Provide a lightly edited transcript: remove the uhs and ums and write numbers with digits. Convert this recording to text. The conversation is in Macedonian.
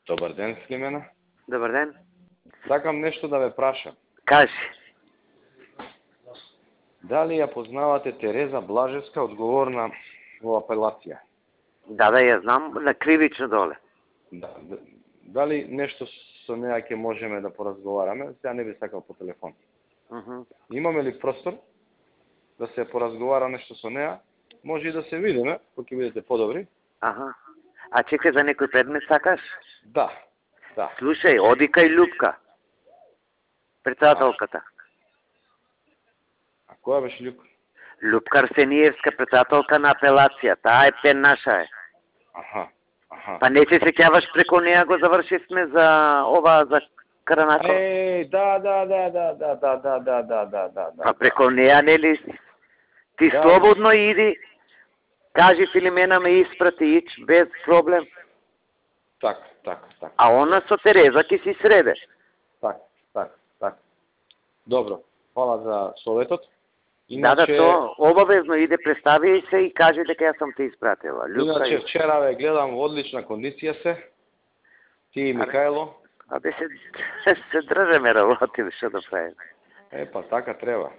Добар ден, Слимена. Добар ден. Сакам нешто да ве прашам. Кажи. Дали ја познавате Тереза Блажевска, одговорна во апелација? Да, ја знам, на кривично доле. Да. Дали нешто со неа ќе можеме да поразговараме? Сега не би сакал по телефон. Имаме ли простор да се поразговара нешто со неа? Може и да се видиме, кога ќе бидете подобри. Аха. А чекай, за некој предмет сакаш? Да. Слушај, оди кај Любка. Председателката. А која беше Любка? Любка Арсениевска, председателка на апелација. Таа е пен наша е. Аха. Па не се сеќаваш, преко неа го завршивме за ова, за Каранако? Да. Па преко неа, нели? Ти слободно иди, кажи Филимена ме испрати, ич, без проблем. Така. А она со Тереза ќе си среде. Так. Добро, фала за советот. Да, то обавезно иде, представи се и кажи дека ја сум те испратила. Иначе вчера ве гледам во одлична кондиција се. Ти и Михајло. Абе се држеме работи, што да правиме. Па така треба.